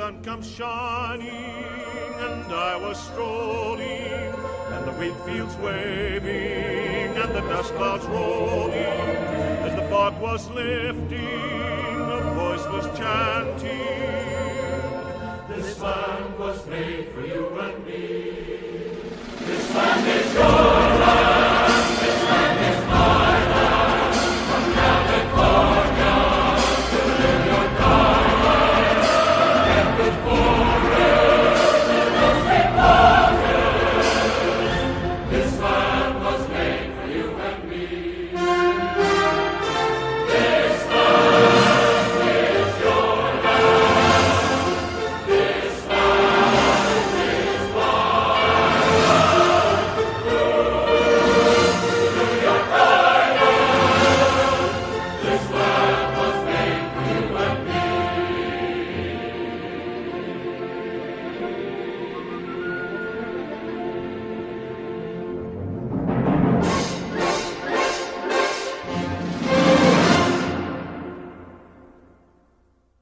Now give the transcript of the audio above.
sun comes shining, and I was strolling, and the wheat fields waving, and the dust clouds rolling. As the fog was lifting, a voice was chanting, "This land was made for you and me. This land is yours.